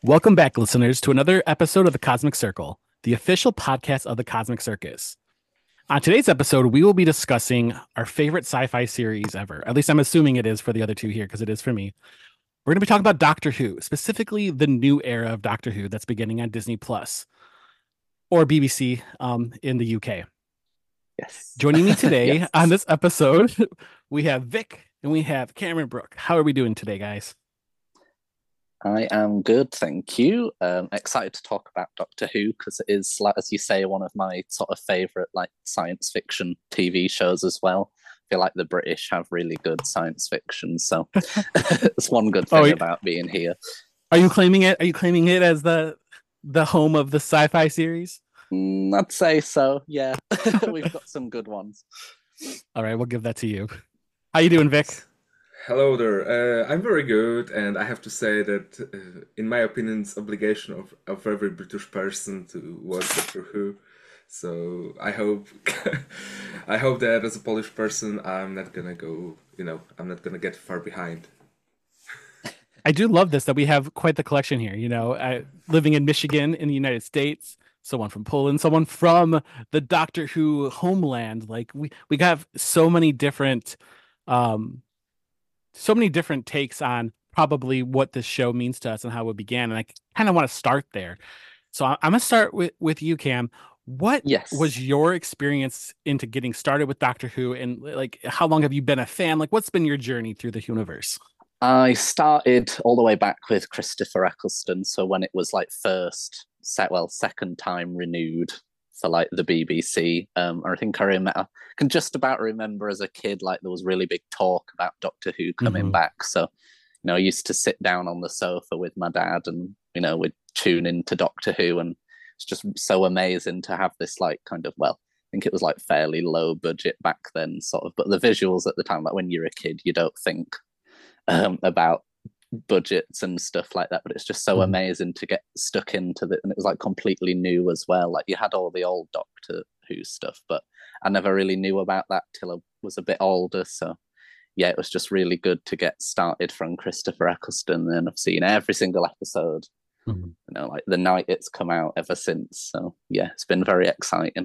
Welcome back, listeners, to another episode of the Cosmic Circle, the official podcast of the Cosmic Circus. On today's episode, we will be discussing our favorite sci-fi series ever. At least I'm assuming it is for the other two here, because it is for me. We're going to be talking about Doctor Who, specifically the new era of Doctor Who that's beginning on Disney Plus or BBC in the UK. Yes. Joining me today on Yes. this episode, we have Vic and we have Cameron Brooke. How are we doing today, guys? I am good, thank you. Excited to talk about Doctor Who because it is, like as you say, one of my sort of favorite like science fiction TV shows as well. I feel like the British have really good science fiction, so it's one good Oh, thing about being here. are you claiming it? Are you claiming it as the home of the sci-fi series? I'd say so. Yeah, we've got some good ones. All right, we'll give that to you. How you doing, Vic? Hello there. I'm very good, and I have to say that, in my opinion, it's obligation of every British person to watch Doctor Who. So I hope, I hope that as a Polish person, I'm not gonna go. I'm not gonna get far behind. I do love this that we have quite the collection here. Living in Michigan in the United States, someone from Poland, someone from the Doctor Who homeland. Like we got um, so many different takes on probably what this show means to us and how it began. And I kind of want to start there. So I'm gonna start with you, Cam. What was Yes. your experience into getting started with Doctor Who, and like how long have you been a fan? Like, what's been your journey through the universe? I started all the way back with Christopher Eccleston. So when it was like second time renewed for like the BBC. I think I can just about remember as a kid, like there was really big talk about Doctor Who coming Mm-hmm. back. So, I used to sit down on the sofa with my dad and, we'd tune into Doctor Who. And it's just so amazing to have this like kind of, well, I think it was like fairly low budget back then, sort of, but the visuals at the time, like when you're a kid, you don't think about budgets and stuff like that, but it's just so Mm-hmm. amazing to get stuck into it. And it was like completely new as well. Like you had all the old Doctor Who stuff, but I never really knew about that till I was a bit older. So yeah, it was just really good to get started from Christopher Eccleston, and I've seen every single episode, Mm-hmm. like the night it's come out ever since. So yeah, it's been very exciting.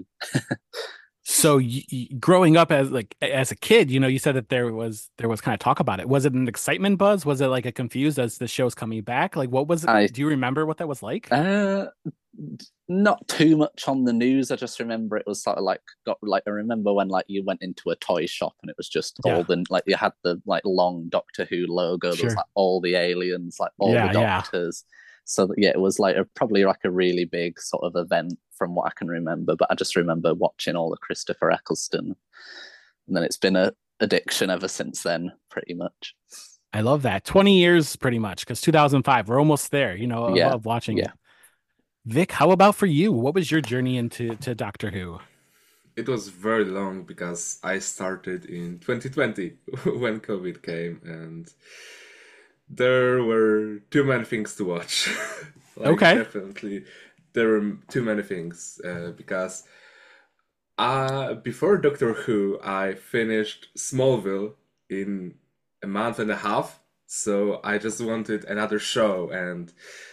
So growing up as a kid, you said that there was kind of talk about it. Was it an excitement buzz? Was it like a confused as the show's coming back? Like what was it? I Do you remember what that was like? Uh, not too much on the news. I just remember it was sort of like got like I remember when like you went into a toy shop and it was just Yeah, all the like you had the like long Doctor Who logo. There was sure. like all the aliens, like all the Yeah, yeah. doctors. So yeah, it was like probably like a really big sort of event from what I can remember. But I just remember watching all the Christopher Eccleston, and then it's been a addiction ever since then, pretty much. I love that. 20 years pretty much, because 2005, we're almost there, Yeah, of watching yeah. it. Vic, how about for you? What was your journey into Doctor Who? It was very long because I started in 2020 when COVID came, and there were too many things to watch. Like Okay. definitely, there were too many things because before Doctor Who, I finished Smallville in a month and a half. So I just wanted another show. And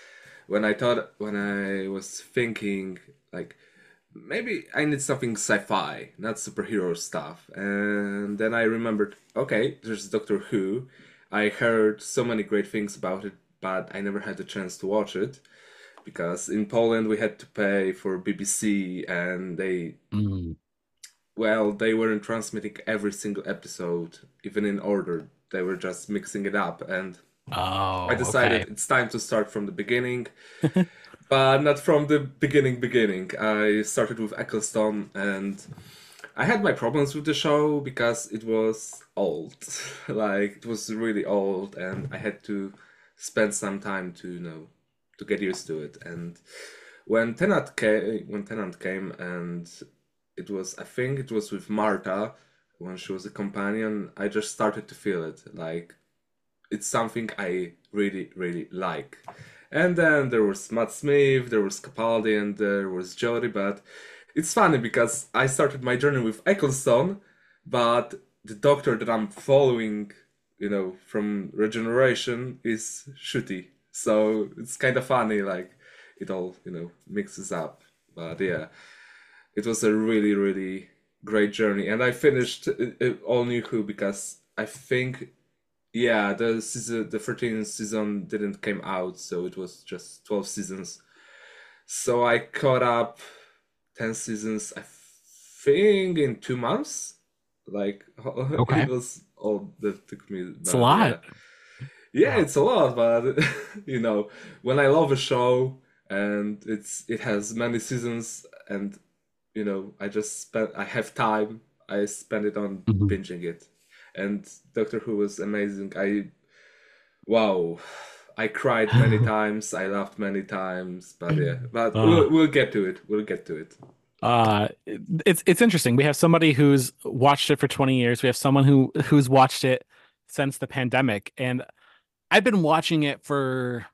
when I was thinking, like, maybe I need something sci-fi, not superhero stuff. And then I remembered, okay, there's Doctor Who. I heard so many great things about it, but I never had the chance to watch it because in Poland we had to pay for BBC and Mm. they weren't transmitting every single episode, even in order. They were just mixing it up. And I Oh, okay. decided it's time to start from the beginning, but not from the beginning. I started with Eccleston, and I had my problems with the show because it was old. Like, it was really old, and I had to spend some time to, to get used to it. And when Tennant came, and I think it was with Martha when she was a companion, I just started to feel it. Like, it's something I really, really like. And then there was Matt Smith, there was Capaldi, and there was Jodie. But it's funny because I started my journey with Eccleston, but the doctor that I'm following, from Regeneration is Shooty. So it's kind of funny, like it all, mixes up. But yeah, it was a really, really great journey. And I finished All New Who because I think, yeah, the 13th season didn't came out, so it was just 12 seasons. So I caught up 10 seasons, I think, in 2 months. Like, Okay. it was all that took me, It's a but yeah. lot. Yeah, Wow. it's a lot, but when I love a show and it has many seasons and I have time, I spend it on Mhm. binging it. And Doctor Who was amazing. Wow, I cried many times, I laughed many times, but yeah, but Uh, we'll get to it. We'll get to it. it's interesting. We have somebody who's watched it for 20 years. We have someone who's watched it since the pandemic, and I've been watching it for.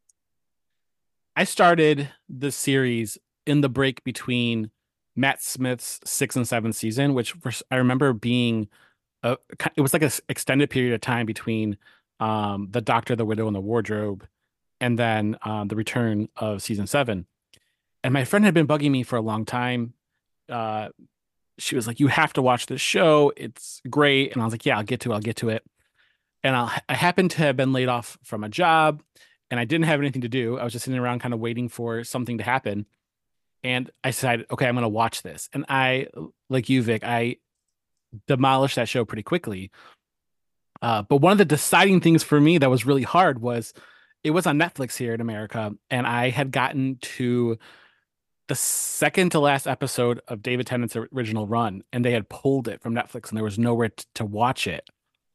I started the series in the break between Matt Smith's 6 and 7 season, which I remember being it was like an extended period of time between the Doctor, the Widow, and the Wardrobe, and then the return of season 7. And my friend had been bugging me for a long time. Uh, she was like, "You have to watch this show. It's great." And I was like, "Yeah, I'll get to it. I'll get to it." And I happened to have been laid off from a job, and I didn't have anything to do. I was just sitting around, kind of waiting for something to happen. And I decided, okay, I'm going to watch this. And like you, Vic, I demolished that show pretty quickly. But one of the deciding things for me that was really hard was it was on Netflix here in America, and I had gotten to the second to last episode of David Tennant's original run, and they had pulled it from Netflix, and there was nowhere to watch it.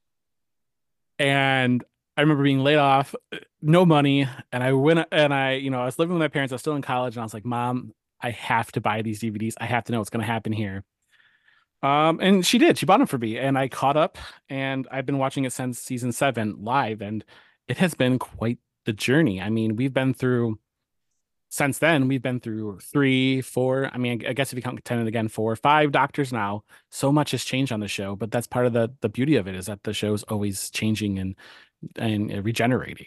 And I remember being laid off, no money, and I went and I was living with my parents. I was still in college, and I was like, "Mom, I have to buy these DVDs. I have to know what's going to happen here." And she did. She bought them for me, and I caught up, and I've been watching it since season 7 live, and it has been quite the journey. I mean, since then, we've been through 3, 4. I mean, I guess if you count Tennant again, 4, 5 doctors now. So much has changed on the show, but that's part of the beauty of it is that the show's always changing and regenerating.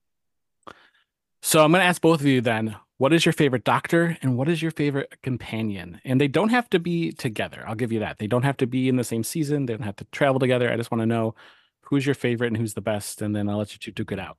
So I'm going to ask both of you then, what is your favorite doctor and what is your favorite companion? And they don't have to be together. I'll give you that. They don't have to be in the same season. They don't have to travel together. I just want to know who's your favorite and who's the best, and then I'll let you two duke it out.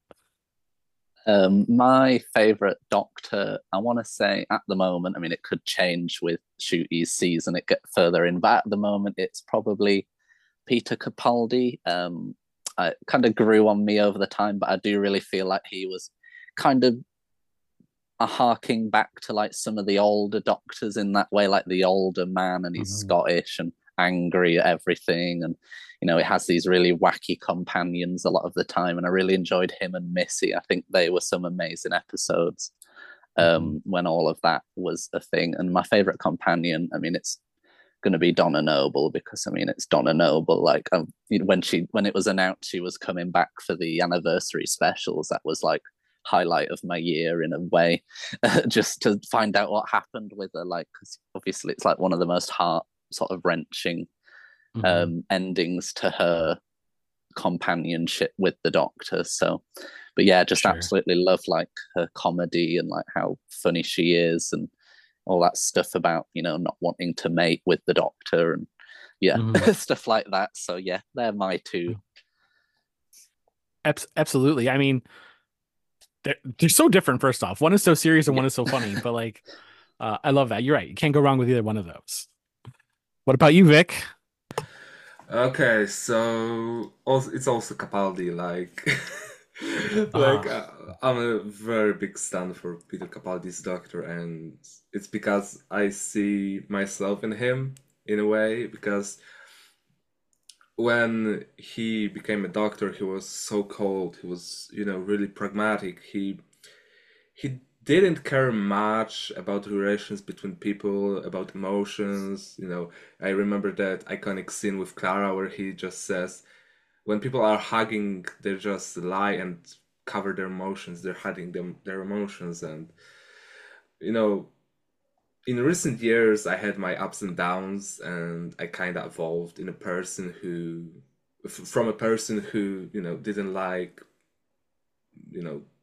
My favorite Doctor, I want to say at the moment, I mean, it could change with Shooty's season, it get further in, but at the moment, it's probably Peter Capaldi. I kind of grew on me over the time, but I do really feel like he was kind of a harking back to like some of the older doctors in that way, like the older man, and he's Mhm. Scottish and angry at everything, and it has these really wacky companions a lot of the time, and I really enjoyed him and Missy. I think they were some amazing episodes Mhm. when all of that was a thing. And my favorite companion, I mean, it's going to be Donna Noble, because I mean it's Donna Noble. Like when it was announced she was coming back for the anniversary specials, that was like highlight of my year in a way, just to find out what happened with her. Like, because obviously it's like one of the most heart sort of wrenching Mhm. endings to her companionship with the Doctor. So, but yeah, just Sure. absolutely love like her comedy and like how funny she is, and all that stuff about not wanting to mate with the Doctor, and yeah, Mhm. stuff like that. So yeah, they're my two. Absolutely. I mean, they're so different, first off. One is so serious and Yeah. one is so funny, but like, I love that. You're right. You can't go wrong with either one of those. What about you, Vic? Okay, so also it's also Capaldi, like like Ah, I'm a very big stan for Peter Capaldi's Doctor, and it's because I see myself in him in a way, because when he became a doctor, he was so cold. He was, really pragmatic. He didn't care much about relations between people, about emotions. I remember that iconic scene with Clara where he just says, when people are hugging, they just lie and cover their emotions. They're hiding their emotions, and you know, in recent years, I had my ups and downs, and I kind of evolved in a person from a person who, didn't like,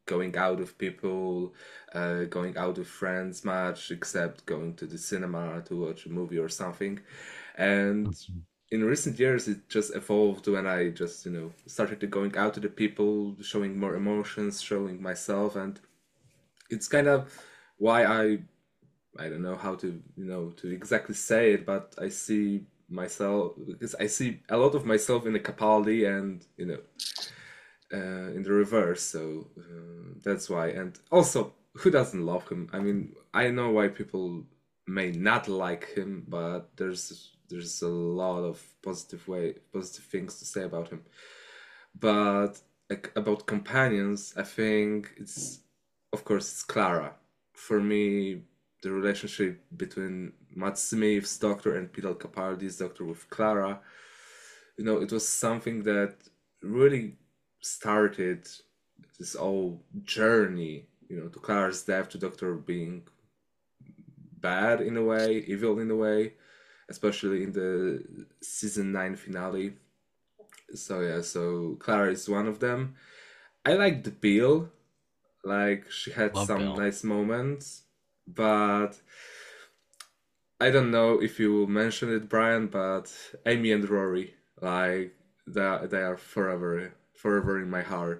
going out with people, going out with friends much, except going to the cinema to watch a movie or something. And in recent years, it just evolved when I just, started to going out to the people, showing more emotions, showing myself, and it's kind of why I don't know how to, to exactly say it, but I see myself because I see a lot of myself in the Capaldi and, in the reverse. So that's why. And also, who doesn't love him? I mean, I know why people may not like him, but there's a lot of positive things to say about him. But like, about companions, I think it's, of course, it's Clara. For me, the relationship between Matt Smith's doctor and Peter Capaldi's doctor with Clara, it was something that really started this whole journey, to Clara's death, to Doctor being bad in a way, evil in a way, especially in the season 9 finale. So yeah, so Clara is one of them. I liked Bill, like she had Love some Bill. nice moments, but I don't know if you will mention it, Brian, but Amy and Rory, like they are forever in my heart.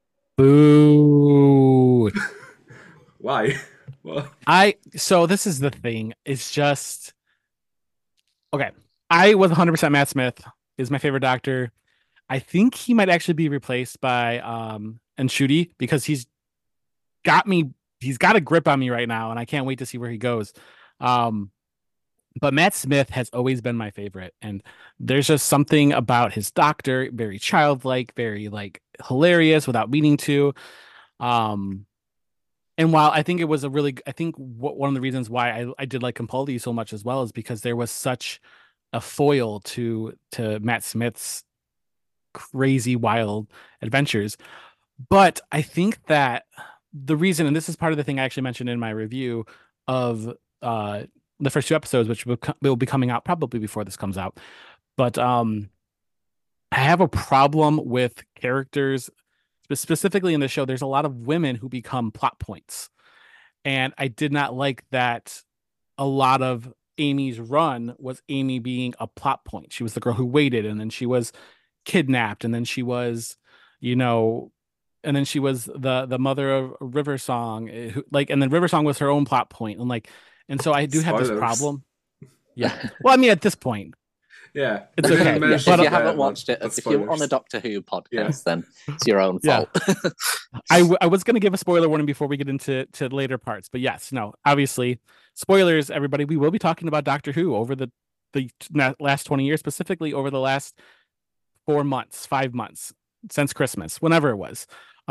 Boo. Why? Well, So this is the thing. It's just okay. I was 100% Matt Smith is my favorite doctor. I think he might actually be replaced by Nshudi because he's got a grip on me right now and I can't wait to see where he goes. Um but Matt Smith has always been my favorite and there's just something about his doctor, very childlike, very like hilarious without meaning to. Um and while I think it was I think one of the reasons why I did like Capaldi so much as well is because there was such a foil to Matt Smith's crazy wild adventures. But I think that the reason, and this is part of the thing I actually mentioned in my review of uh the first two episodes, which will be coming out probably before this comes out. But I have a problem with characters, specifically in the show. There's a lot of women who become plot points, and I did not like that. A lot of Amy's run was Amy being a plot point. She was the girl who waited, and then she was kidnapped, and then she was, you know, and then she was the mother of River Song, like, and then River Song was her own plot point, and like, and so I do have this spoilers. problem. Yeah. Well, I mean, at this point, Yeah, it's we didn't okay. If mention But you haven't that, watched it, but if you're on a spoilers. Doctor Who Yeah. podcast, then it's your own Yeah. fault. I was going to give a spoiler warning before we get into later parts, but yes, no, obviously, spoilers, everybody. We will be talking about Doctor Who over the last 20 years, specifically over the last 4 months, 5 months since Christmas, whenever it was.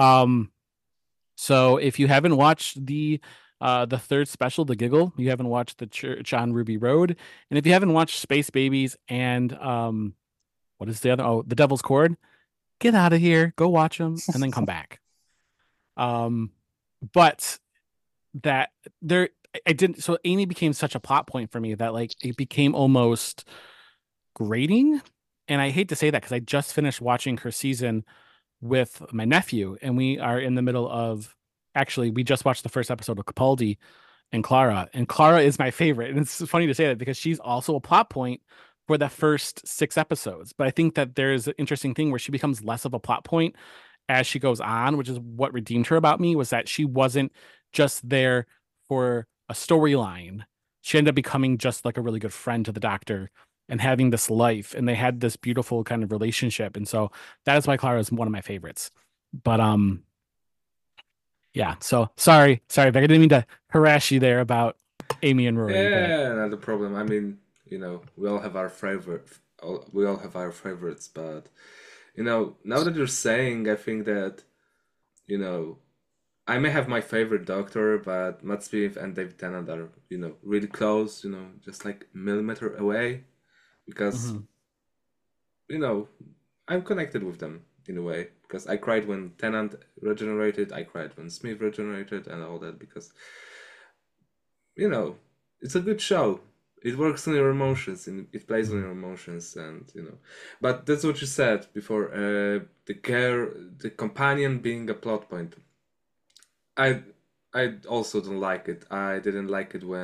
So if you haven't watched the third special, The Giggle, you haven't watched The Church on Ruby Road, and if you haven't watched Space Babies and what is the other? Oh, The Devil's Chord, get out of here, go watch them, and then come back. Um, but that there, I didn't. So Amy became such a plot point for me that like it became almost grating, and I hate to say that because I just finished watching her season with my nephew, and we are in the middle of actually we just watched the first episode of Capaldi and Clara is my favorite. And it's funny to say that because she's also a plot point for the first 6 episodes. But I think that there's an interesting thing where she becomes less of a plot point as she goes on, which is what redeemed her about me was that she wasn't just there for a storyline. She ended up becoming just like a really good friend to the doctor and having this life, and they had this beautiful kind of relationship. And so that is why Clara is one of my favorites. But yeah, so sorry, Beck. I didn't mean to harass you there about Amy and Rory, but Yeah, not a problem. I mean, we all have our favorite. We all have our favorites, but now that you're saying, I think that you know, I may have my favorite Doctor, but Matt Smith and David Tennant are really close. Just like millimeter away, because mhm. you know I'm connected with them in a way because I cried when Tennant regenerated, I cried when Smith regenerated, and all that because you know, it's a good show. It works on your emotions and it plays on Mhm. your emotions, and But that's what you said before. The companion being a plot point. I I also don't like it. I didn't like it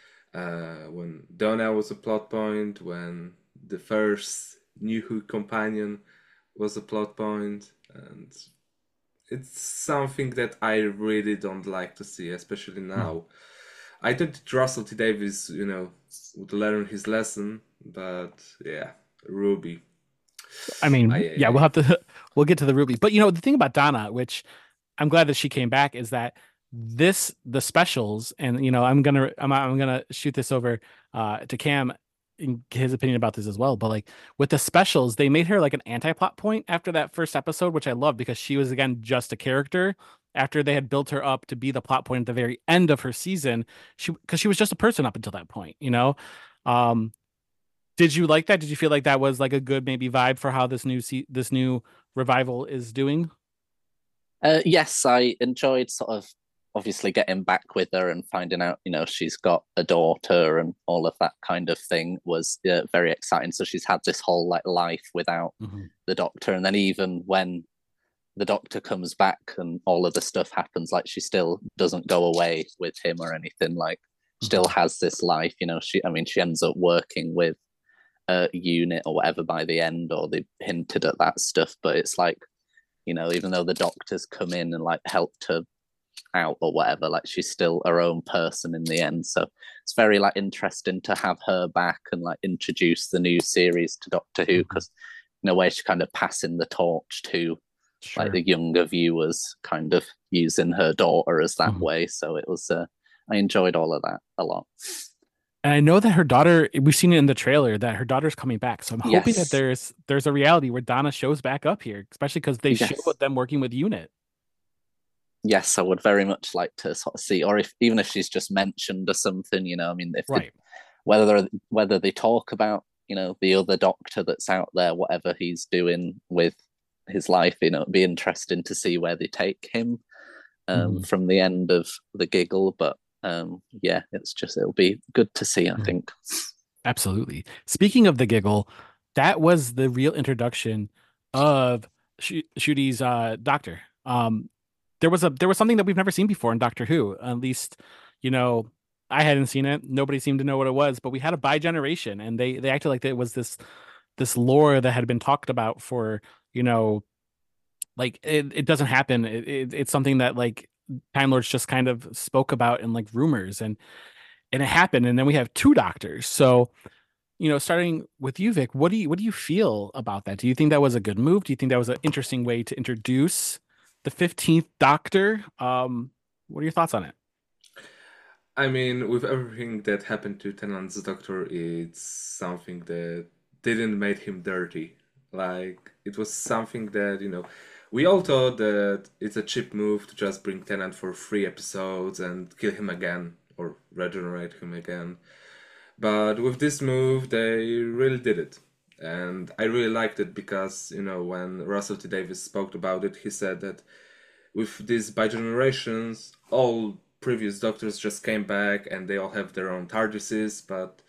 when Donna was a plot point, when the first New Who companion was a plot point, and it's something that I really don't like to see, especially Mhm. now. I thought that Russell T Davies, would learn his lesson, but yeah, Ruby. I mean, Ay, ay, yeah, we'll ay. have to we'll get to the Ruby. But the thing about Donna, which I'm glad that she came back, is that the specials, and I'm gonna shoot this over to Cam and get his opinion about this as well. But like with the specials, they made her like an anti-plot point after that first episode, which I love because she was again just a character. After they had built her up to be the plot point at the very end of her season, because she was just a person up until that point. Um, did you like that? Did you feel like that was like a good maybe vibe for how this new revival is doing? Yes, I enjoyed sort of obviously getting back with her and finding out, she's got a daughter and all of that kind of thing was very exciting. So she's had this whole like life without Mhm. the doctor, and then even when the doctor comes back and all of the stuff happens, like she still doesn't go away with him or anything. Like still Mhm. has this life. She ends up working with a unit or whatever by the end, or they hinted at that stuff. But it's like even though the doctors come in and like helped her out or whatever, like she's still her own person in the end. So it's very like interesting to have her back and like introduce the new series to Doctor Who, Mhm. because in a way she's kind of passing the torch to like Sure. the younger viewers, kind of using her daughter as that Mhm. way. So it was I enjoyed all of that a lot. And I know that her daughter, we've seen it in the trailer that her daughter's coming back. So I'm hoping that Yes, there's a reality where Donna shows back up here, especially because they show yes, them working with Unit. yes, I would very much like to sort of see, or if even if she's just mentioned or something, if they, Right. whether they talk about the other doctor that's out there, whatever he's doing with his life, it'd be interesting to see where they take him Mhm. from the end of the giggle. But yeah, it'll be good to see, I Mhm. think. Absolutely. Speaking of the giggle, that was the real introduction of Shooty's doctor. There was something that we've never seen before in Doctor Who. At least, you know, I hadn't seen it. Nobody seemed to know what it was, but we had a bi-generation, and they acted like it was this lore that had been talked about for, you know, like it doesn't happen. It's something that like Time Lords just kind of spoke about in like rumors, and it happened, and then we have two doctors. So starting with you, Vic, what do you feel about that? Do you think that was a good move? Do you think that was an interesting way to introduce the 15th Doctor? What are your thoughts on it? I mean, with everything that happened to Tennant's doctor, it's something that didn't make him dirty. Like, it was something that, we all thought that it's a cheap move to just bring Tennant for 3 episodes and kill him again, or regenerate him again. But with this move, they really did it. And I really liked it because, when Russell T Davies spoke about it, he said that with these bi-generations, all previous doctors just came back and they all have their own TARDISes. But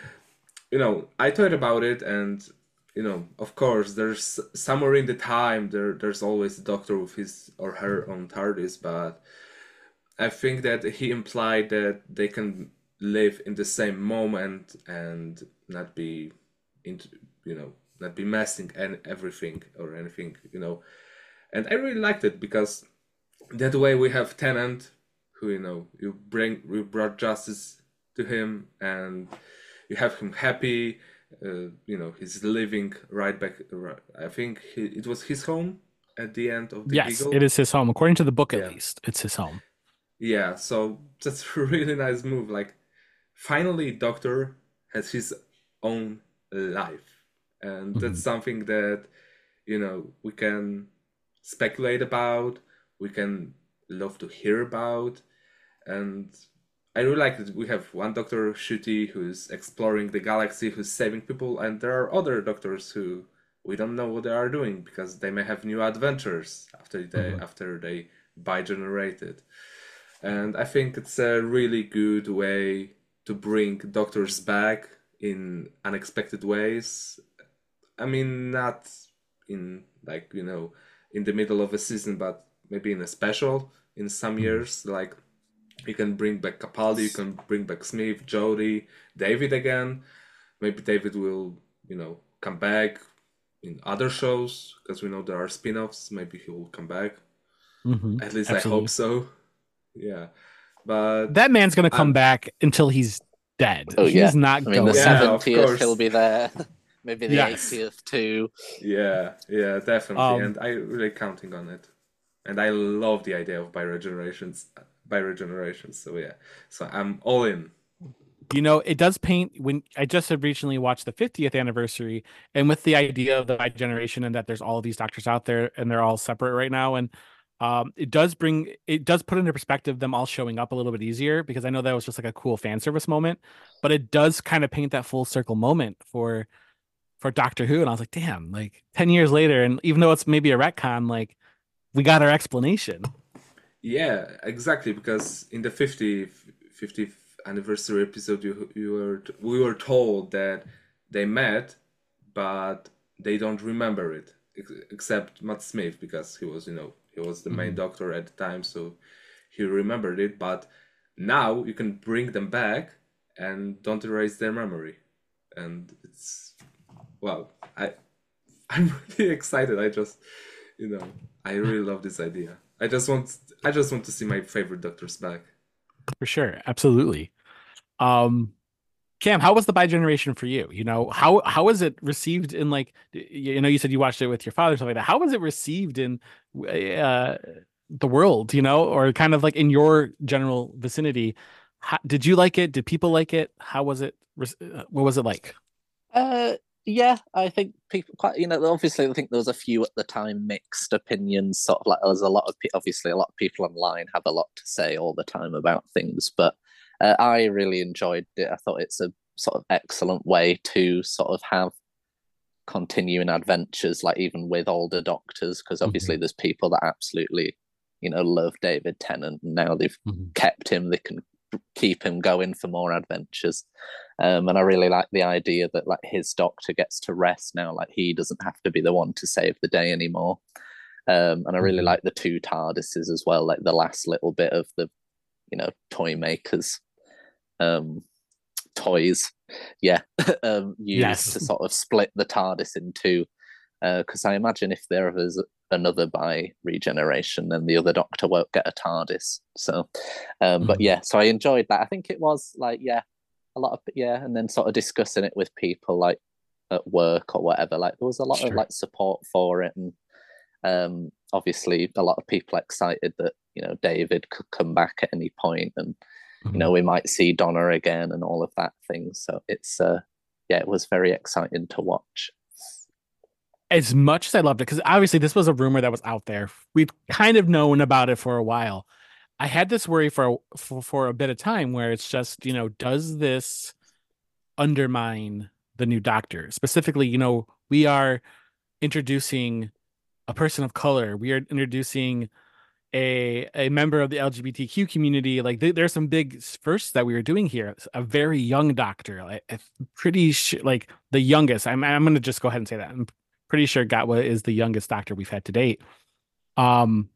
I thought about it, and of course, there's somewhere in the time there's always a doctor with his or her own TARDIS. But I think that he implied that they can live in the same moment and not be into not be messing and everything or anything. And I really liked it because that way we have Tenant, who you brought justice to him, and you have him happy. He's living right back. I think it was his home at the end of the Yes, it giggle. is his home. According to the book, at Yeah, least, it's his home. yeah. So that's a really nice move. Like, finally, Doctor has his own life, and that's Mhm. something that we can speculate about, we can love to hear about. And I really like that we have one Doctor Shooty who's exploring the galaxy, who's saving people, and there are other doctors who we don't know what they are doing because they may have new adventures Mhm. after they bi-generated. And I think it's a really good way to bring doctors back in unexpected ways. I mean, not in like in the middle of a season, but maybe in a special. in some years. Like you can bring back Capaldi, you can bring back Smith, Jodie, David again. Maybe David will, come back in other shows because we know there are spin-offs. Maybe he will come back. At least I hope Absolutely. so. Yeah, but That man's gonna come I'm back until he's dead. Oh yeah, He's not I mean the going. yeah, of 70th he'll course. be there, maybe the Yes. 80th too. Yeah, definitely, Um, and I really counting on it. And I love the idea of bi-regenerations. So yeah, so I'm all in. it does paint when I just had recently watched the 50th anniversary, and with the idea of the bi-generation and that there's all of these doctors out there and they're all separate right now, and it does put into perspective them all showing up a little bit easier, because I know that was just like a cool fan service moment, but it does kind of paint that full circle moment for Doctor Who, and I was like, damn, like 10 years later, and even though it's maybe a retcon, like we got our explanation. Yeah, exactly. Because in the 50th anniversary episode, we were told that they met, but they don't remember it, except Matt Smith because he was the main Mhm. doctor at the time, so he remembered it. But now you can bring them back and don't erase their memory, and it's well, I'm really excited. You know, I really love this idea. I just want to see my favorite doctors back. For sure, absolutely. Um, Cam, how was the bi-generation for you? How was it received in, like, you said you watched it with your father, stuff like that. How was it received in uh the world, or kind of like in your general vicinity? Did you like it? Did people like it? How was it? What was it like? Uh, yeah, I think people quite, obviously I think there was a few at the time mixed opinions. Sort of like there's a lot of obviously a lot of people online have a lot to say all the time about things, but I really enjoyed it. I thought it's a sort of excellent way to sort of have continuing adventures, like even with older doctors, because obviously Mhm, there's people that absolutely, love David Tennant, and now they've mhm, kept him. They can keep him going for more adventures. And I really like the idea that like his doctor gets to rest now, like he doesn't have to be the one to save the day anymore. And I really mhm. like the two TARDISes as well, like the last little bit of the toy makers um toys, yeah, used Yes. to sort of split the TARDIS in two. Because I imagine if there was another by regeneration, then the other Doctor won't get a TARDIS. So, but Mhm. yeah, so I enjoyed that. I think it was like, yeah, a lot of, yeah, and then sort of discussing it with people like at work or whatever. Like there was a lot of Sure. like support for it, and obviously a lot of people excited that David could come back at any point, and Mhm. we might see Donna again and all of that thing. So it's yeah, it was very exciting to watch. As much as I loved it, because obviously this was a rumor that was out there. We'd kind of known about it for a while. I had this worry for a bit of time, where it's just, does this undermine the new Doctor? Specifically, we are introducing a person of color. We are introducing a member of the LGBTQ community. Like there's some big firsts that we were doing here. A very young Doctor, like I'm pretty sure, like the youngest. I'm gonna just go ahead and say that. I'm pretty sure Gatwa is the youngest Doctor we've had to date. Um,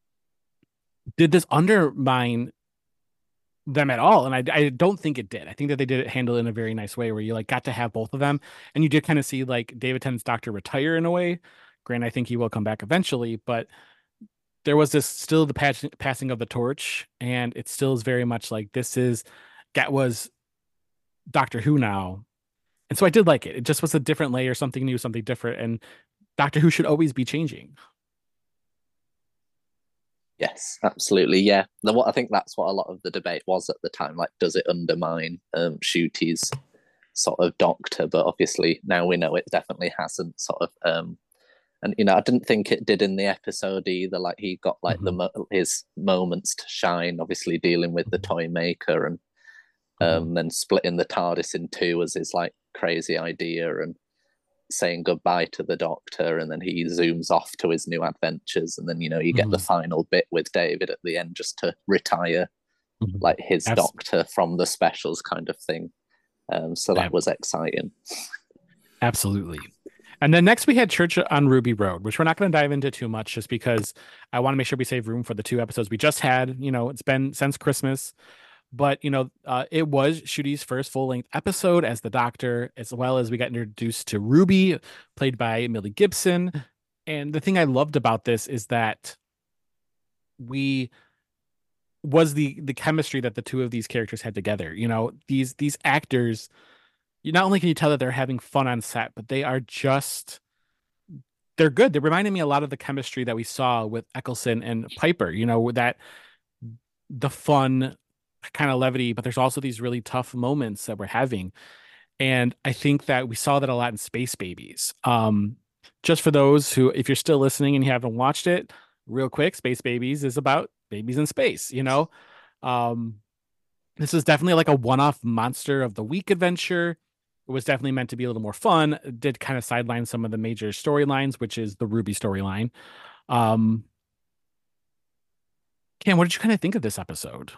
did this undermine them at all? And I don't think it did. I think that they did it handle it in a very nice way, where you like got to have both of them, and you did kind of see like David Tennant's Doctor retire in a way. Grant, I think he will come back eventually, but there was this still the passing of the torch, and it still is very much like this is Gatwa's Doctor Who now. And so I did like it. It just was a different layer, something new, something different, and Doctor Who should always be changing. Yes, absolutely. Yeah, what I think that's what a lot of the debate was at the time. Like, does it undermine Shooty's sort of Doctor? But obviously now we know it definitely hasn't. Sort of, and I didn't think it did in the episode either. Like he got like Mhm, his moments to shine. Obviously dealing with the mhm, toy maker, and mhm, then splitting the TARDIS in two was his like crazy idea, and saying goodbye to the Doctor, and then he zooms off to his new adventures, and then you get the mhm, final bit with David at the end just to retire mhm. like his Abs- Doctor from the specials kind of thing. So that ab- was exciting. Absolutely. And then next we had Church on Ruby Road, which we're not going to dive into too much just because I want to make sure we save room for the two episodes we just had. It's been since Christmas, but it was Shooty's first full-length episode as the Doctor, as well as we got introduced to Ruby, played by Millie Gibson. And the thing I loved about this is that we was the chemistry that the two of these characters had together. These actors, not only can you tell that they're having fun on set, but they're good. They reminded me a lot of the chemistry that we saw with Eccleston and Piper, with that the fun kind of levity, but there's also these really tough moments that we're having. And I think that we saw that a lot in Space Babies. Just for those who, if you're still listening and you haven't watched it, real quick, Space Babies is about babies in space. Um, this is definitely like a one-off monster of the week adventure. It was definitely meant to be a little more fun. It did kind of sideline some of the major storylines, which is the Ruby storyline. Um, Cam, what did you kind of think of this episode?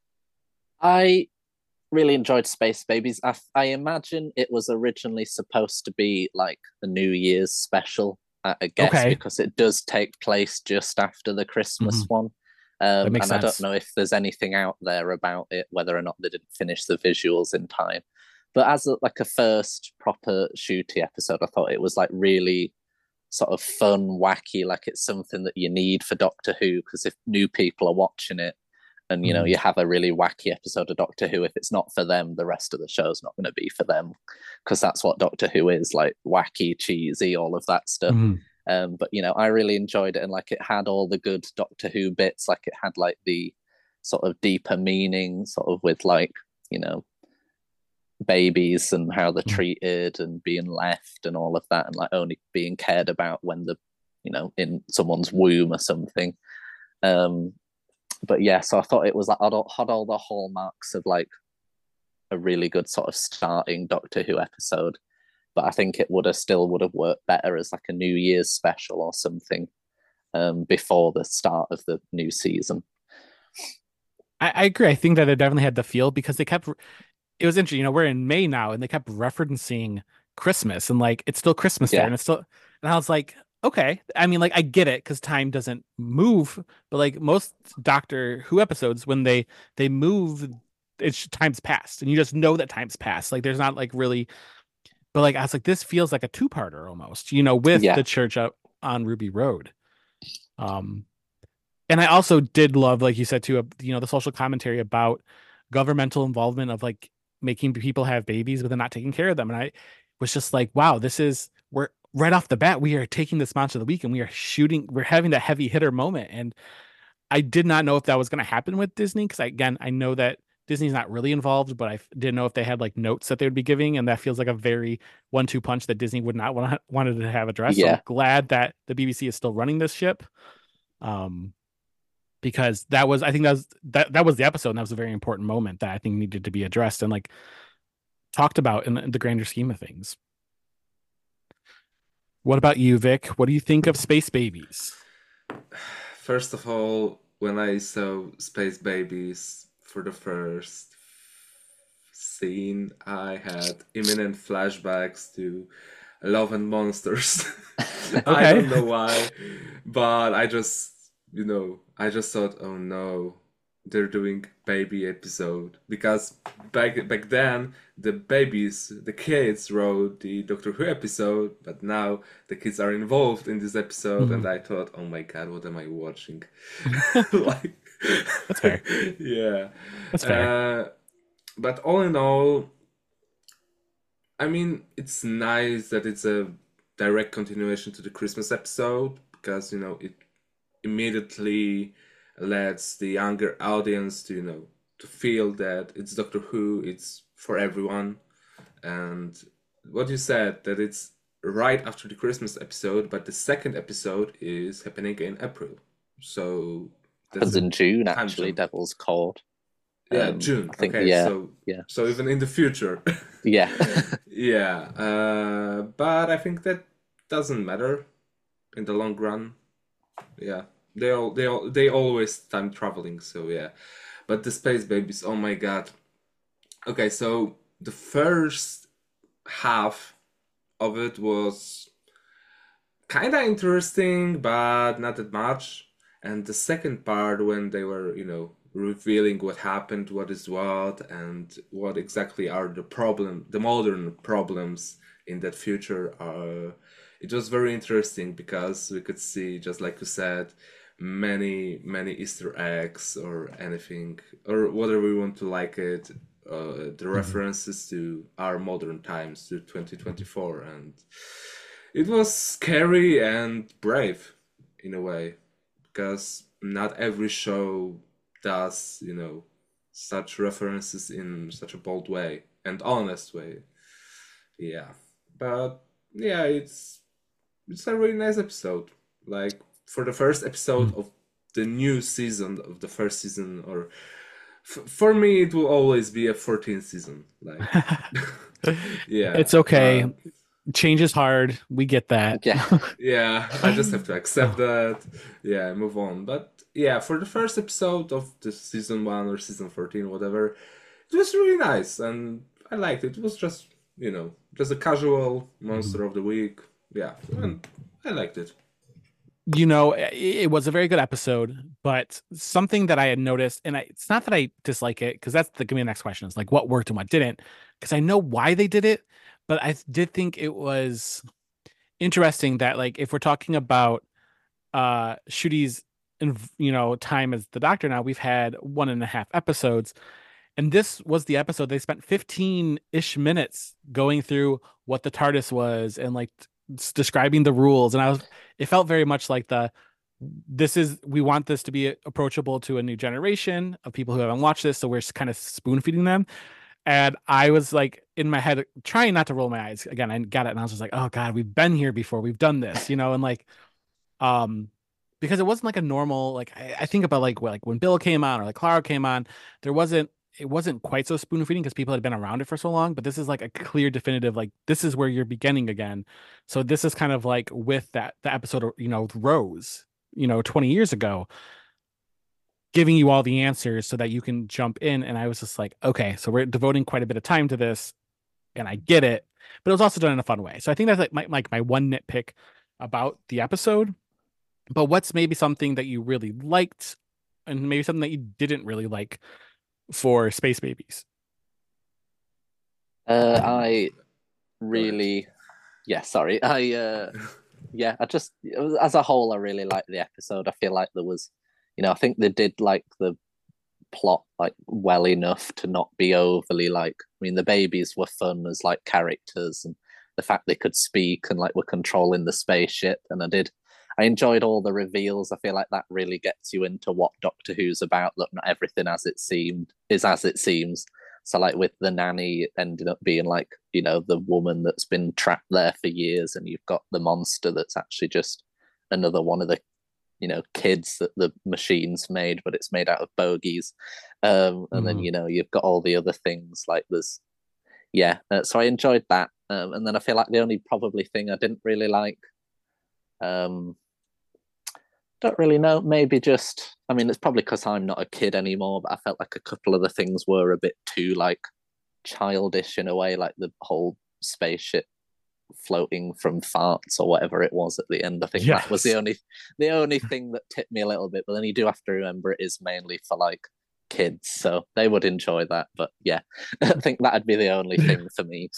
I really enjoyed Space Babies. I imagine it was originally supposed to be like a New Year's special, I guess, Okay. because it does take place just after the Christmas Mhm. one. That makes And I don't sense. know if there's anything out there about it, whether or not they didn't finish the visuals in time. But as like a first proper shooty episode, I thought it was like really sort of fun, wacky, like it's something that you need for Doctor Who. Because if new people are watching it, and Mhm. you have a really wacky episode of Doctor Who, if it's not for them, the rest of the show's not going to be for them, because that's what Doctor Who is, like wacky, cheesy, all of that stuff. Mhm. But I really enjoyed it, and like it had all the good Doctor Who bits. Like it had like the sort of deeper meaning, sort of with like you know babies and how they're Mhm. treated and being left and all of that, and like only being cared about when they're in someone's womb or something. Um, but yeah, so I thought it was like had all the hallmarks of like a really good sort of starting Doctor Who episode. But I think it would have worked better as like a New Year's special or something, before the start of the new season. I agree. I think that it definitely had the feel because it was interesting. We're in May now and they kept referencing Christmas and like it's still Christmas there Yeah, and and I was like, okay. I mean, like I get it because time doesn't move, but like most Doctor Who episodes, when they move, it's time's passed and you just know that time's passed. Like there's not like really, but like I was like, this feels like a two-parter almost, with yeah, the church up on Ruby Road. Um, and I also did love, like you said too, the social commentary about governmental involvement of like making people have babies, but then not taking care of them. And I was just like, wow, we're right off the bat, we are taking this monster of the week and we're having that heavy hitter moment. And I did not know if that was going to happen with Disney because I know that Disney's not really involved, but I didn't know if they had like notes that they would be giving, and that feels like a very one-two punch that Disney would not wanted to have addressed. So I'm yeah, glad that the BBC is still running this ship. Um, because I think that was the episode, and that was a very important moment that I think needed to be addressed and like talked about in the grander scheme of things. What about you, Vic? What do you think of Space Babies? First of all, when I saw Space Babies for the first scene, I had imminent flashbacks to Love and Monsters. I Okay. don't know why, but I just thought, oh no, they're doing baby episode because back then the kids wrote the Doctor Who episode, but now the kids are involved in this episode, and Mhm. I thought, oh my god, what am I watching? Like, That's fair. yeah. That's fair. Uh, but all in all, I mean, it's nice that it's a direct continuation to the Christmas episode because, it immediately lets the younger audience to, to feel that it's Doctor Who, it's for everyone. And what you said, that it's right after the Christmas episode, but the second episode is happening in April. So that's happens a in June time actually. jump. Devil's Cold. Yeah, June. I think Okay, yeah, so yeah, even in the future. yeah, Yeah, but I think that doesn't matter in the long run. Yeah, they always time traveling, so yeah. But the space babies, oh my god. Okay, so the first half of it was kind of interesting, but not that much. And the second part, when they were, revealing what happened, what is what, and what exactly are the modern problems in that future, it was very interesting because we could see, just like you said, many, many Easter eggs or anything, or whatever we want to like it, the Mhm. references to our modern times, to 2024. And it was scary and brave in a way, because not every show does, such references in such a bold way and honest way. Yeah. But yeah, it's a really nice episode. Like, for the first episode of the new season, of the first season, or for me it will always be a 14th season. Like, yeah, It's okay. but Change is hard. We get that. Yeah. yeah, I just have to accept that. Yeah, move on. But yeah, for the first episode of the season 1 or season 14, whatever, it was really nice and I liked it. It was just, just a casual monster of the week. Yeah, and I liked it. It was a very good episode, but something that I had noticed, and it's not that I dislike it, because that's gonna be the next question is like what worked and what didn't, because I know why they did it, but I did think it was interesting that like if we're talking about Shooty's time as the Doctor now, we've had 1.5 episodes, and this was the episode they spent 15-ish minutes going through what the TARDIS was and like describing the rules. And it felt very much like we want this to be approachable to a new generation of people who haven't watched this. So we're kind of spoon feeding them. And I was like in my head, trying not to roll my eyes again. I got it. And I was just like, oh God, we've been here before. We've done this, and like, um, because it wasn't like a normal like I think about like when Bill came on or like Clara came on, there wasn't it wasn't quite so spoon feeding because people had been around it for so long. But this is like a clear, definitive like this is where you're beginning again. So this is kind of like with the episode of with Rose, 20 years ago, giving you all the answers so that you can jump in. And I was just like, okay, so we're devoting quite a bit of time to this, and I get it, but it was also done in a fun way. So I think that's like my one nitpick about the episode. But what's maybe something that you really liked and maybe something that you didn't really like for Space Babies? I Go ahead. really, yeah, sorry. Yeah, as a whole, I really liked the episode. I feel like there was, I think they did like the plot like well enough to not be overly like. I mean, the babies were fun as like characters, and the fact they could speak and like were controlling the spaceship. And I enjoyed all the reveals. I feel like that really gets you into what Doctor Who's about. That not everything as it seems. So like with the nanny, it ended up being like the woman that's been trapped there for years, and you've got the monster that's actually just another one of the kids that the machines made, but it's made out of bogies. And then Mhm. you've got all the other things like there's yeah. So I enjoyed that, and then I feel like the only probably thing I didn't really like, um, don't really know. Maybe just I mean it's probably because I'm not a kid anymore, but I felt like a couple of the things were a bit too like childish in a way, like the whole spaceship floating from farts or whatever it was at the end. I think that was Yes. the only thing that tipped me a little bit. But then you do have to remember it is mainly for like kids, so they would enjoy that. But yeah, I think that'd be the only thing for me.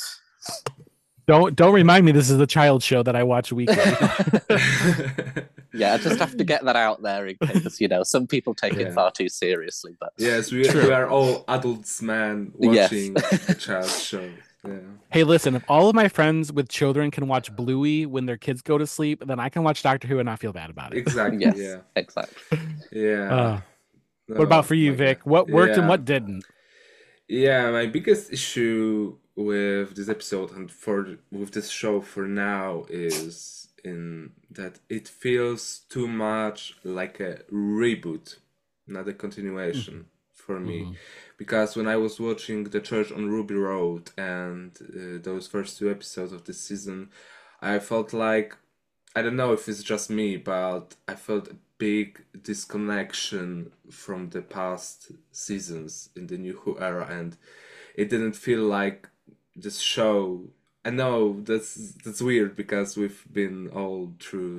Don't remind me this is the child show that I watch weekly. Yeah, I just have to get that out there in case some people take it Yeah. far too seriously. But Yes, we True. are all adults, man, yes, watching a child's show. Yeah. Hey, listen, if all of my friends with children can watch Bluey when their kids go to sleep, then I can watch Doctor Who and not feel bad about it. Exactly. yes, Yeah. exactly. Yeah. uh, what about Oh for you, my God. Vic? What worked and Yeah. what didn't? Yeah, my biggest issue with this episode and with this show for now is in that it feels too much like a reboot, not a continuation for me. Mm-hmm. Because when I was watching The Church on Ruby Road and those first 2 episodes of this season, I felt like I don't know if it's just me, but I felt a big disconnection from the past seasons in the New Who era, and it didn't feel like this show I know that's weird because we've been all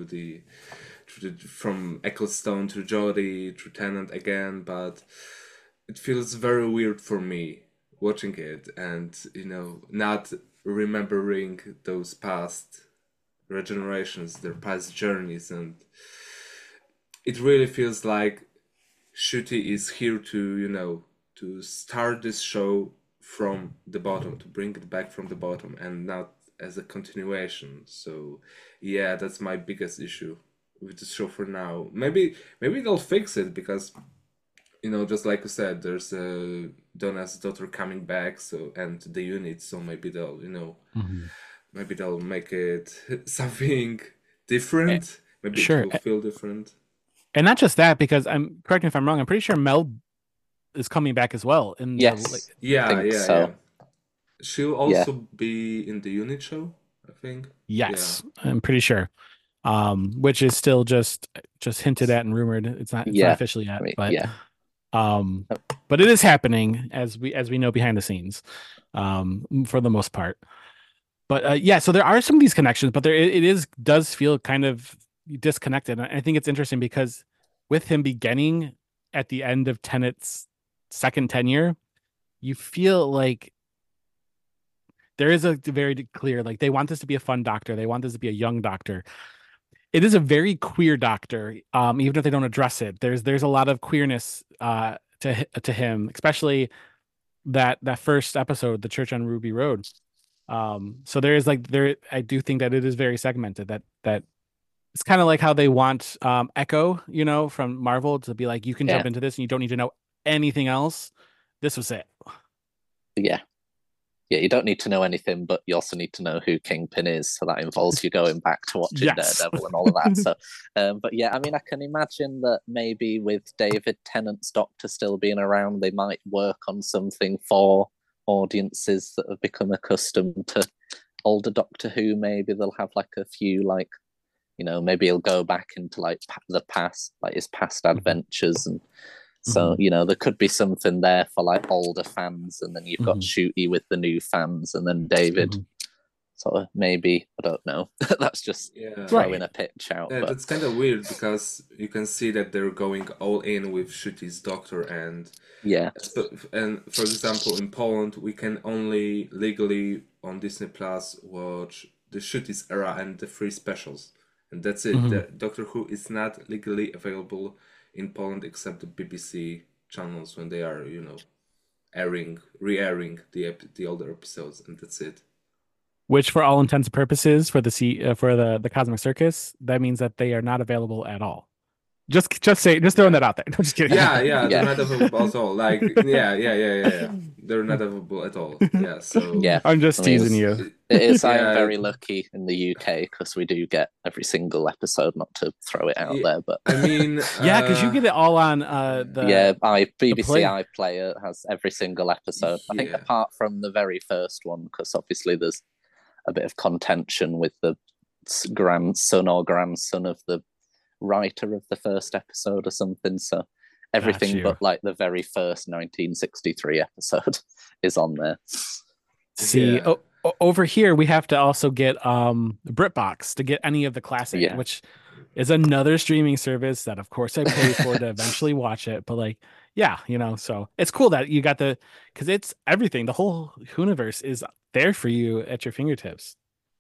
from Ecclestone to Jodie to Tennant again, but it feels very weird for me watching it and not remembering those past regenerations, their past journeys, and it really feels like Shooty is here to to start this show from the bottom, to bring it back from the bottom, and not as a continuation. So, yeah, that's my biggest issue with the show for now. Maybe they'll fix it because just like you said, there's Donna's daughter coming back, so and the unit, so maybe they'll make it something Eh, different. Maybe it sure. will feel different. And not just that, because correct me if I'm wrong, I'm pretty sure Mel is coming back as well in the Yes, I Yeah, think yeah, yeah. so. She'll Yeah, also be in the unit show, I think. Yeah. yes, I'm pretty sure. Which is still just hinted at and rumored. It's not yeah. official I yet, mean, but yeah, um but it is happening as we know behind the scenes, for the most part. But yeah, so there are some of these connections, but it does feel kind of disconnected. And I think it's interesting because with him beginning at the end of Tennant's second tenure, you feel like there is a very clear, like, they want this to be a fun doctor. They want this to be a young doctor. It is a very queer doctor, even if they don't address it. There's a lot of queerness to him, especially that first episode, the Church on Ruby Road. So there is like there I do think that it is very segmented. That it's kind of like how they want Echo, from Marvel, to be like, you can yeah, jump into this and you don't need to know anything else. This was it. yeah. Yeah, you don't need to know anything, but you also need to know who Kingpin is. So that involves you going back to watching Yes. Daredevil and all of that. So, but yeah, I mean, I can imagine that maybe with David Tennant's Doctor still being around, they might work on something for audiences that have become accustomed to older Doctor Who. Maybe they'll have like a few, like, maybe he'll go back into like the past, like his past Mhm. adventures, and so, Mhm. there could be something there for like older fans, and then you've got Mhm. Shooty with the new fans, and then David Mhm. sort of, maybe, I don't know. That's just Yeah. throwing Right. a pitch out, Yeah, but that's kind of weird because you can see that they're going all in with Shooty's Doctor, yeah, and for example, in Poland, we can only legally on Disney Plus watch the Shooty's era and the free specials, and that's it. Mhm. The Doctor Who is not legally available in Poland except the BBC channels when they are, re-airing the older episodes, and that's it. Which, for all intents and purposes, for the Cosmic Circus, that means that they are not available at all. Just throwing that Yeah. out there. I'm just kidding. Yeah, they're yeah, not available at all. Like, yeah. They're not available at all. Yeah, so yeah. I'm just I mean, teasing you. it is. I am yeah, very lucky in the UK because we do get every single episode. Not to throw it out yeah, there, but I mean, Yeah, because you get it all on yeah, the BBC play. iPlayer has every single episode. I think yeah, apart from the very first one, because obviously there's a bit of contention with the grandson or grandson of the writer of the first episode or something. So Got everything you. but like the very first 1963 episode is on there. See, yeah, over here we have to also get BritBox to get any of the classic, Yeah, which is another streaming service that of course I pay for to eventually watch it. But like, yeah, so it's cool that you got because it's everything. The whole universe is there for you at your fingertips.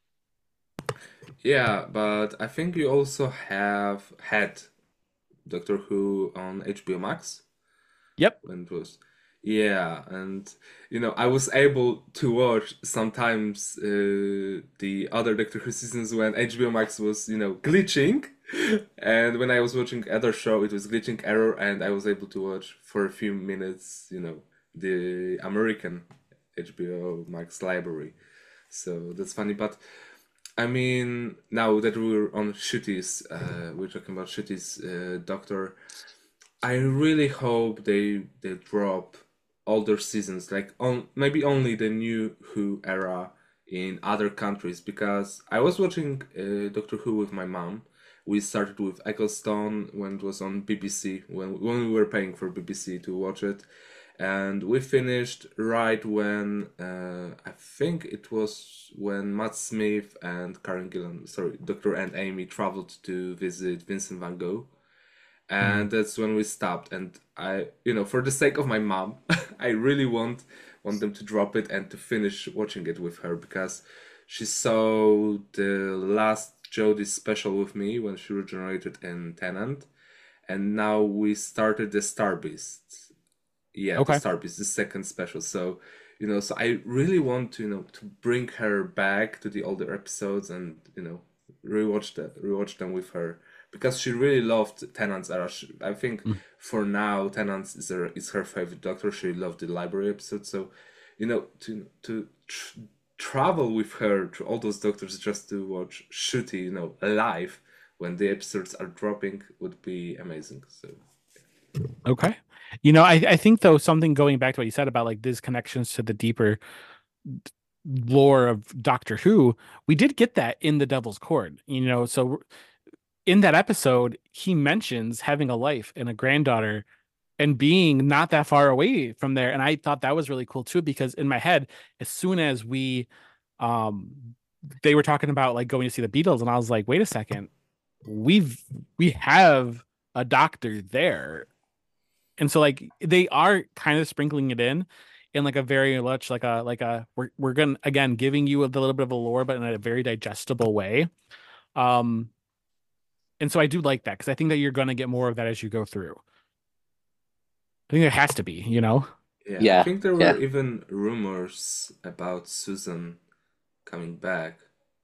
yeah. But I think you also have had Doctor Who on HBO Max Yep. when it was. Yeah, and I was able to watch sometimes the other Doctor Who seasons when HBO Max was, glitching. And when I was watching other show, it was glitching error, and I was able to watch for a few minutes, the American HBO Max library. So that's funny. But I mean, now that we're on Shooty's, we're talking about Shooty's Doctor. I really hope they drop older seasons, like on maybe only the new Who era in other countries, because I was watching Doctor Who with my mom. We started with Ecclestone when it was on BBC when we were paying for BBC to watch it, and we finished right when I think it was when Matt Smith and Karen Gillan, sorry, Dr. and Amy traveled to visit Vincent van Gogh, Mhm. and that's when we stopped. And I, for the sake of my mom, I really want them to drop it and to finish watching it with her, because she saw the last Jodie special with me when she regenerated in Tenant, and now we started the Star Beast. Yeah, the Okay. Star Beast, the second special. So, so I really want to, to bring her back to the older episodes and, rewatch them with her, because she really loved Tennant's era. I think Mm. for now, Tennant's is her favorite Doctor. She loved the library episode. So, to travel with her through all those Doctors just to watch Shooty, live when the episodes are dropping would be amazing. So. Okay. I think though something going back to what you said about like these connections to the deeper lore of Doctor Who, we did get that in the Devil's Cord. So in that episode, he mentions having a life and a granddaughter and being not that far away from there. And I thought that was really cool too, because in my head, as soon as um, they were talking about like going to see the Beatles, and I was like, wait a second, we have a doctor there. And so like they are kind of sprinkling it in like a very much like a we're gonna again giving you a little bit of a lore, but in a very digestible way. Um, and so I do like that because I think that you're gonna get more of that as you go through. I think there has to be. Yeah, I Yeah, think there were yeah, even rumors about Susan coming back.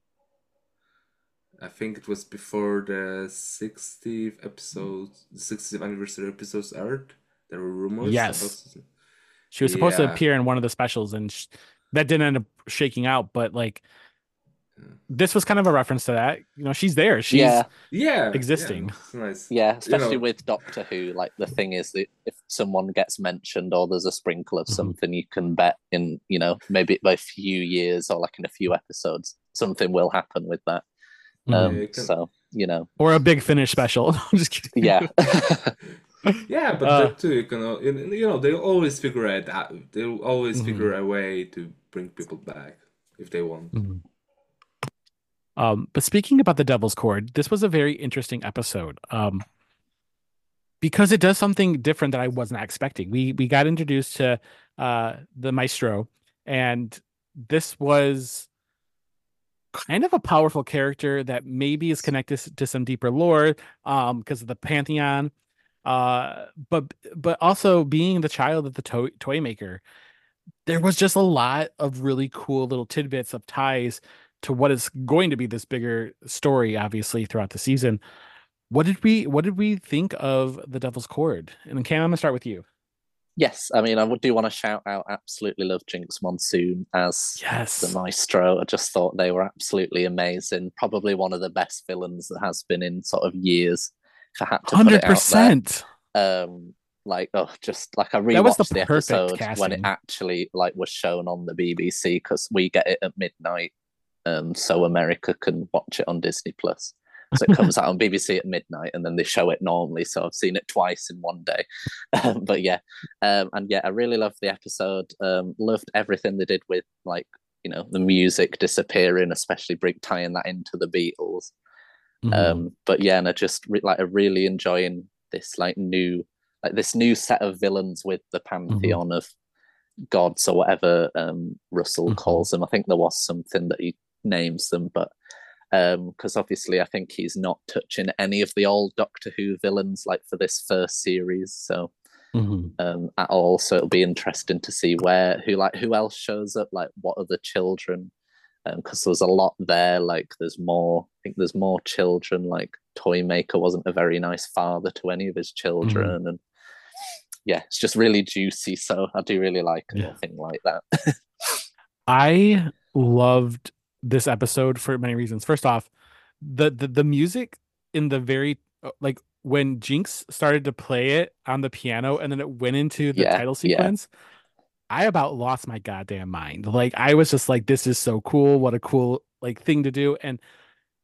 I think it was before the 60th episode, the 60th anniversary episodes aired. There were rumors about Yes, Susan. she was supposed to Yeah. appear in one of the specials, and that didn't end up shaking out. But like this was kind of a reference to that. She's there. She's yeah, Yeah, existing. it's nice. yeah. You Especially know, with Doctor Who, like the thing is that if someone gets mentioned or there's a sprinkle of Mhm. something, you can bet in, maybe by a few years or like in a few episodes, something will happen with that. yeah, Mhm. you can. So, Or a big finish special. I'm just kidding. yeah. Yeah, but uh, that too, they'll always figure it out. They'll always figure mhm. a way to bring people back if they want. Mhm. But speaking about the Devil's Cord, this was a very interesting episode. Because it does something different that I wasn't expecting. We got introduced to the Maestro, and this was kind of a powerful character that maybe is connected to some deeper lore, because of the Pantheon. But also being the child of the toy maker, there was just a lot of really cool little tidbits of ties to what is going to be this bigger story, obviously, throughout the season. What did we think of the Devil's Cord? And Cam, I'm gonna start with you. Yes, I mean, I do want to shout out, absolutely love Jinx Monsoon as the Yes, Maestro. I just thought they were absolutely amazing. Probably one of the best villains that has been in sort of years, if I had to put it out there. 100%. Like, oh, just like I That was the rewatched the perfect episode when it casting. actually like was shown on the BBC, because we get it at midnight, so America can watch it on Disney Plus. So it comes out on BBC at midnight, and then they show it normally. So I've seen it twice in one day. But yeah, and yeah, I really loved the episode. Loved everything they did with like the music disappearing, especially tying that into the Beatles. Mhm. But yeah, and I just like I really enjoying this this new set of villains with the Mhm. pantheon of gods or whatever Russell Mhm. calls them. I think there was something that he names them, but because obviously I think he's not touching any of the old Doctor Who villains like for this first series, so Mhm. at all. So it'll be interesting to see who else shows up, like what other children, because there's a lot there. Like there's more. I think there's more children. Like Toymaker wasn't a very nice father to any of his Mhm. children, and yeah, it's just really juicy. So I do really like Yeah. anything like that. I loved this episode for many reasons. First off, the music in the very like when Jinx started to play it on the piano and then it went into the Yeah, title yeah, sequence, I about lost my goddamn mind. Like I was just like, this is so cool. What a cool like thing to do. And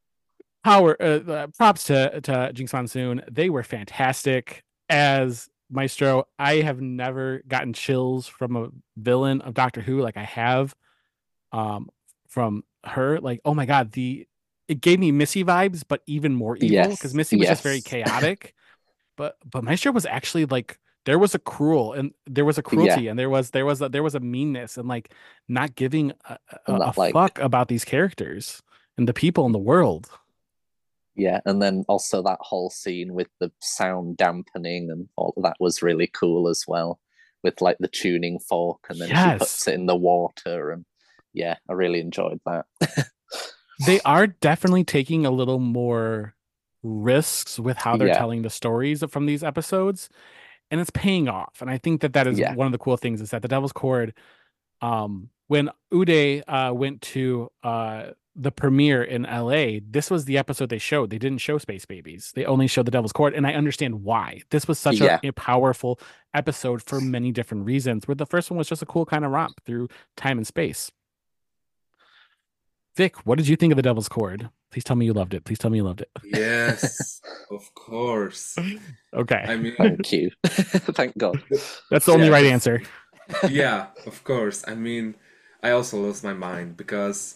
props to Jinx Monsoon. They were fantastic as Maestro, I have never gotten chills from a villain of Doctor Who like I have um from her. Like, oh my God, it gave me Missy vibes, but even more evil because Yes, Missy was just very yes, chaotic. But Maestro was actually like there was a there was a yeah, cruelty and there was a meanness and like not giving and a that like fuck about these characters and the people in the world. yeah, and then also that whole scene with the sound dampening and all of that was really cool as well, with like the tuning fork, and then she Yes. puts it in the water, and yeah, I really enjoyed that. They are definitely taking a little more risks with how they're Yeah, telling the stories from these episodes, and it's paying off. And I think that that is yeah, one of the cool things is that the Devil's Cord, when Uday went to the premiere in LA, this was the episode they showed. They didn't show Space Babies. They only showed the Devil's Cord, and I understand why. This was such yeah. a powerful episode for many different reasons. Where the first one was just a cool kind of romp through time and space. Vic, what did you think of the Devil's Cord? Please tell me you loved it. Please tell me you loved it. Yes, of course. Okay. I mean, Thank you, thank God. That's the only yeah, right just answer. yeah, of course. I mean, I also lost my mind because,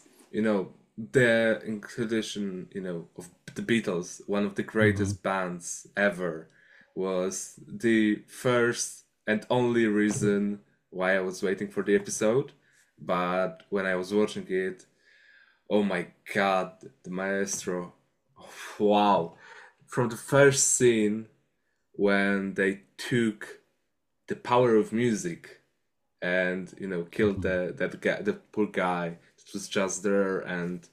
the inclusion, of the Beatles, one of the Hmm. greatest bands ever, was the first and only reason why I was waiting for the episode. But when I was watching it, oh my God, the maestro. Wow. From the first scene when they took the power of music and killed Hmm. that guy, the poor guy that was just there, and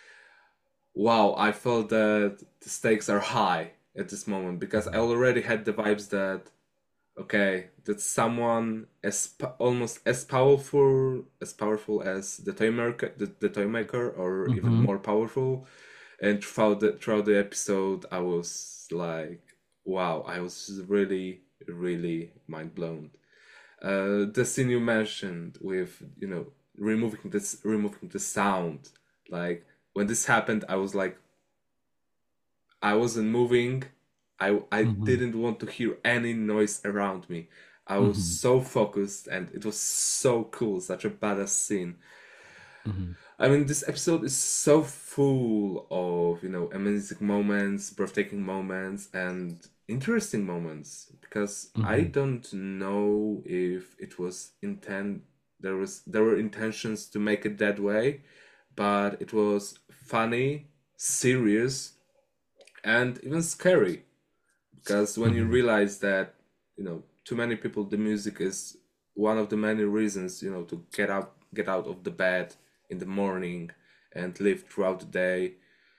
wow, I felt that the stakes are high at this moment because I already had the vibes that okay, that someone almost as powerful as the toy maker, or even Hmm. more powerful. And throughout the episode, I was like, wow, I was really really mind blown. The scene you mentioned with removing the sound, like when this happened, I was like, I wasn't moving. I Hmm. didn't want to hear any noise around me. I was Hmm. so focused, and it was so cool, such a badass scene. Hmm. I mean, this episode is so full of, amazing moments, breathtaking moments, and interesting moments because I Hmm. don't know if it was there were intentions to make it that way, but it was funny, serious, and even scary because when you Hmm. realize that to many people the music is one of the many reasons to get out of the bed in the morning and live throughout the day,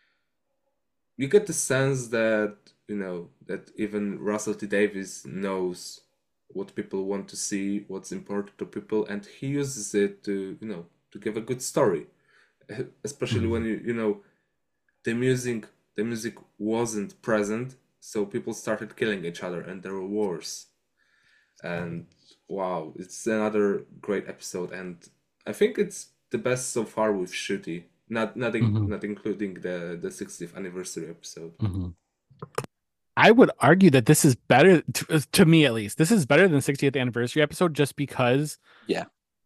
you get the sense that that even Russell T Davies knows what people want to see, what's important to people, and he uses it to give a good story. Especially when Hmm. the music the music wasn't present, so people started killing each other and there were wars. And wow, it's another great episode, and I think it's the best so far with Shooty. Hmm. Not including the 60th anniversary episode. Hmm. I would argue that this is better to me at least. This is better than 60th anniversary episode just because Yeah,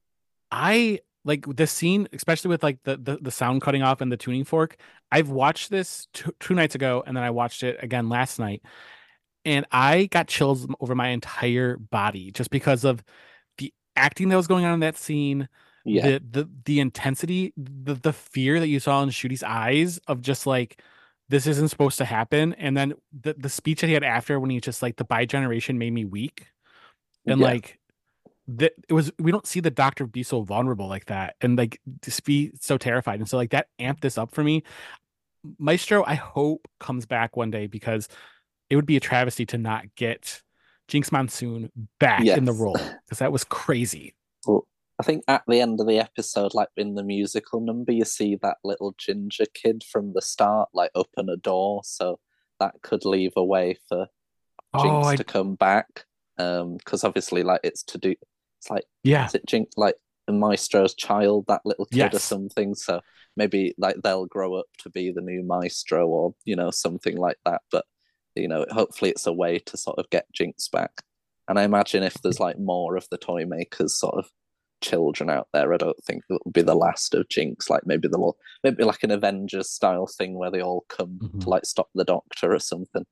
I like the scene, especially with like the sound cutting off and the tuning fork. I've watched this two nights ago and then I watched it again last night and I got chills over my entire body just because of the acting that was going on in that scene, yeah, the intensity, the fear that you saw in Shooty's eyes of just like this isn't supposed to happen, and then the speech that he had after when he just like the bi generation made me weak, and yeah, like that it was we don't see the doctor be so vulnerable like that and like just be so terrified, and so like that amped this up for me. Maestro, I hope comes back one day because it would be a travesty to not get Jinx Monsoon back in the yes. role because that was crazy. Well, I think at the end of the episode, like in the musical number, you see that little ginger kid from the start, like open a door, so that could leave a way for Oh, Jinx I to come back. Because obviously, like it's like, yeah, is it Jinx like a Maestro's child, that little kid or yes. something? So maybe like they'll grow up to be the new Maestro, or something like that. But hopefully it's a way to sort of get Jinx back. And I imagine if there's like more of the toy makers sort of children out there, I don't think it will be the last of Jinx. Like maybe like an Avengers style thing where they all come to like stop the Doctor or something.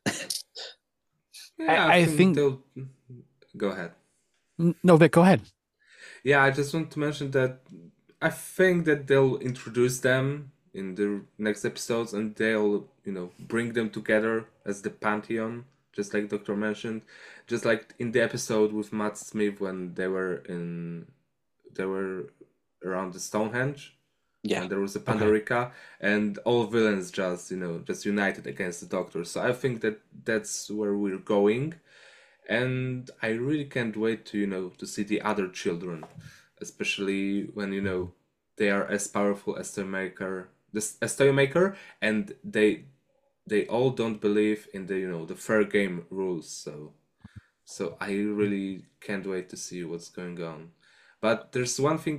Yeah, I think think they'll go ahead. no, Vic, go ahead. Yeah, I just want to mention that I think that they'll introduce them in the next episodes and they'll, bring them together as the Pantheon, just like Doctor mentioned. Just like in the episode with Matt Smith when they were around the Stonehenge Yeah, when there was a Okay. Pandorica and all villains just united against the Doctor. So I think that that's where we're going. And I really can't wait to to see the other children, especially when they are as powerful as Toymaker, and they all don't believe in the the fair game rules. So I really can't wait to see what's going on. But there's one thing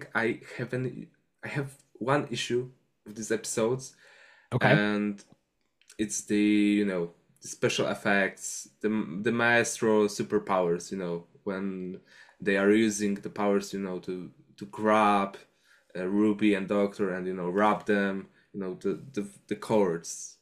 I have one issue with these episodes, Okay. and it's the the special effects, the maestro superpowers, when they are using the powers, to grab Ruby and Doctor and wrap them, the cords.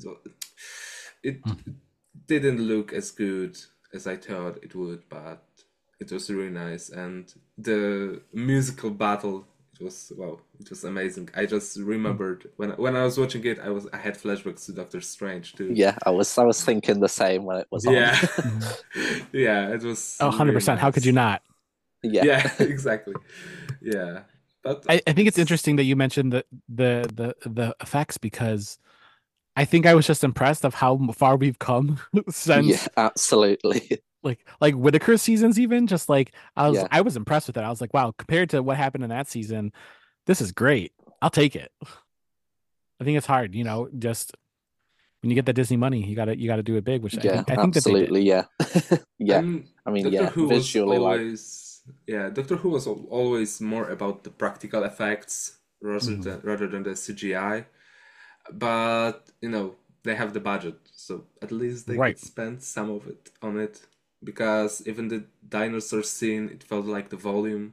It didn't look as good as I thought it would, but it was really nice. And the musical battle, it was amazing. I just remembered when I was watching it, I had flashbacks to Doctor Strange too. yeah. I was thinking the same when it was on. Yeah, yeah, it was Oh, really 100%. How could you nice. not? Yeah, Yeah, exactly. Yeah, but I think it's interesting that you mentioned the effects because I think I was just impressed of how far we've come yeah, since absolutely. like Whitaker's seasons even just like Yeah, I was impressed with it. I was like, wow, compared to what happened in that season, this is great. I'll take it. I think it's hard, just when you get the Disney money, you gotta do it big, which yeah, I think that they did. absolutely. Yeah, I yeah. mean, I mean, Doctor yeah, Who was visually, like, always yeah, Doctor Who was always more about the practical effects Mhm. rather than the CGI. But they have the budget, so at least they Right. could spend some of it on it. Because even the dinosaur scene, it felt like the volume.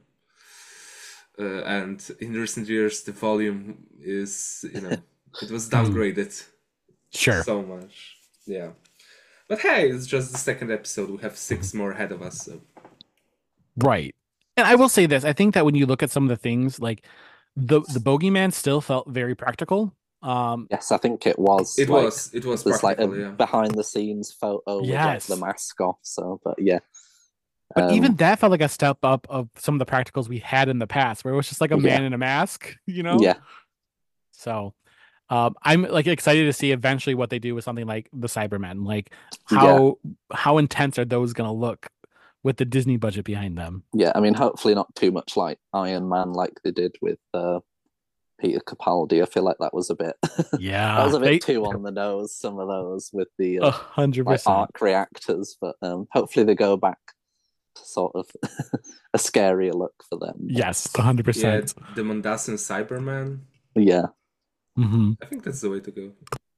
And in recent years, the volume is, it was Mhm. downgraded Sure. so much. Yeah. But hey, it's just the second episode. We have six more ahead of us. So. Right. And I will say this, I think that when you look at some of the things, like the bogeyman still felt very practical. yes, I think it was It like was it was there's like a practical, yeah. behind the scenes photo with like the yes. mask off. So, but yeah, But even um, that felt like a step up of some of the practicals we had in the past, where it was just like a yeah, man in a mask, yeah, So I'm like excited to see eventually what they do with something like the Cybermen. Like yeah, how intense are those gonna look with the Disney budget behind them? yeah. I mean, hopefully not too much like Iron Man, like they did with Peter Capaldi. I feel like that was a bit that was Yeah, a bit they too on the nose. Some of those with the hundred like percent. arc reactors, but hopefully they go back to sort of a scarier look for them. But Yes, 100%. Yeah, the Mondasian Cyberman. yeah, Hmm. I think that's the way to go.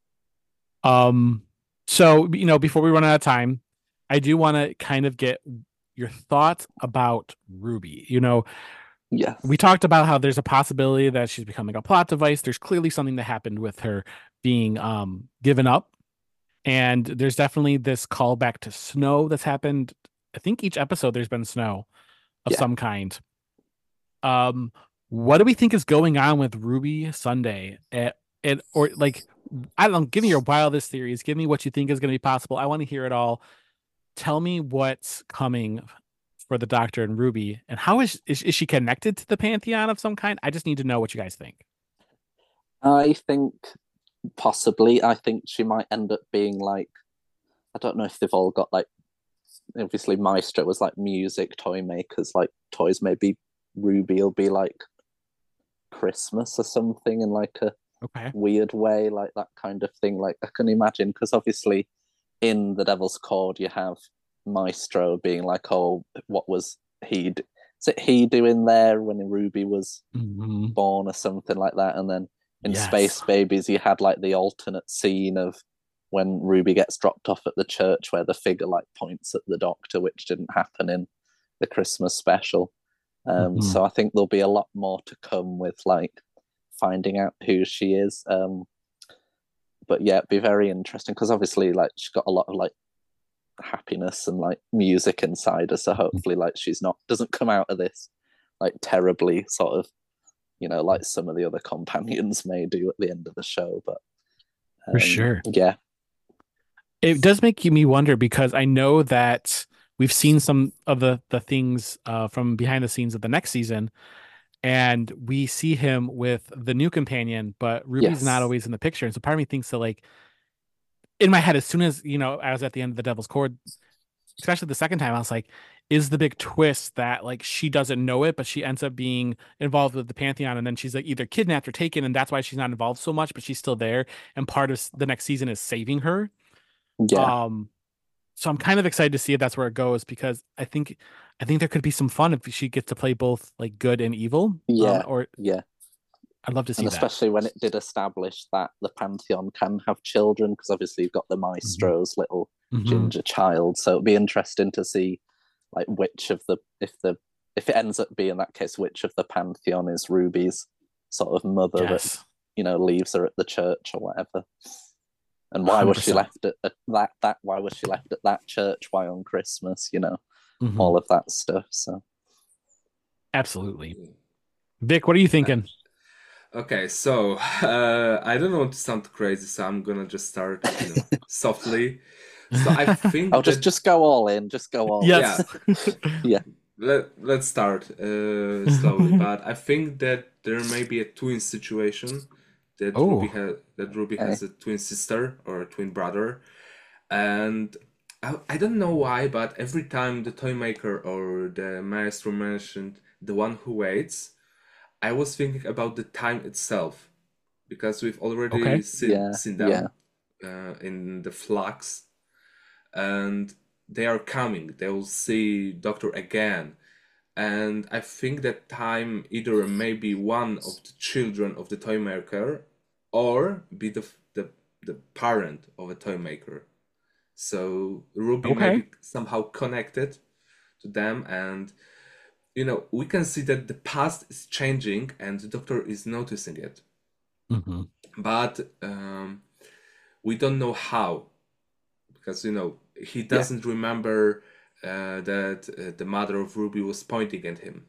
Um, so before we run out of time, I do want to kind of get your thoughts about Ruby. yes, We talked about how there's a possibility that she's becoming a plot device. There's clearly something that happened with her being given up. And there's definitely this callback to snow that's happened. I think each episode there's been snow of yeah. some kind. Um, what do we think is going on with Ruby Sunday? Or like, I don't know, give me your wildest theories. Give me what you think is going to be possible. I want to hear it all. Tell me what's coming for the Doctor and Ruby, and how is she connected to the Pantheon of some kind? I just need to know what you guys think. I think possibly. I think she might end up being like, I don't know if they've all got like, obviously Maestro was like music toy makers, like toys. Maybe Ruby will be like Christmas or something in like a Okay. weird way, like that kind of thing. Like I can imagine, because obviously in the Devil's Cord you have Maestro being like, oh, what was is it he doing there when Ruby was Mhm. born or something like that? And then in Yes. Space Babies you had like the alternate scene of when Ruby gets dropped off at the church where the figure like points at the Doctor, which didn't happen in the Christmas special. So I think there'll be a lot more to come with like finding out who she is. But yeah, it'd be very interesting because obviously like she's got a lot of like happiness and like music inside her, so hopefully like she's not doesn't come out of this like terribly sort of, you know, like some of the other companions may do at the end of the show. But for sure, yeah, it does make me wonder because I know that we've seen some of the things from behind the scenes of the next season, and we see him with the new companion, but Ruby's not always in the picture. And so part of me thinks that like in my head, as soon as, you know, I was at the end of the Devil's Cord, especially the second time, I was like, is the big twist that like she doesn't know it, but she ends up being involved with the Pantheon, and then she's like either kidnapped or taken, and that's why she's not involved so much, but she's still there, and part of the next season is saving her. yeah, So I'm kind of excited to see if that's where it goes, because I think there could be some fun if she gets to play both like good and evil. Or yeah. I'd love to see And that. especially when it did establish that the Pantheon can have children, because obviously you've got the Maestro's little ginger child. So it'd be interesting to see like which of the if it ends up being that case, which of the Pantheon is Ruby's sort of mother that, you know, leaves her at the church or whatever. And why 100%. Was she left at that? Why was she left at that church? Why on Christmas? You know, all of that stuff. So, absolutely, Vic, what are you thinking? Okay, so I don't want to sound crazy, so I'm gonna just start, you know, softly. So I think just go all in. Just go all in. Yeah. Let's start slowly, but I think that there may be a twin situation. That Ruby has a twin sister or a twin brother, and I don't know why, but every time the toy maker or the maestro mentioned the one who waits, I was thinking about the time itself, because we've already seen them in the flux, and they are coming. They will see Doctor again. And I think that time either may be one of the children of the toy maker or be the parent of a toy maker. So Ruby may be somehow connected to them. And, you know, we can see that the past is changing and the Doctor is noticing it. But we don't know how. Because, you know, he doesn't remember that the mother of Ruby was pointing at him.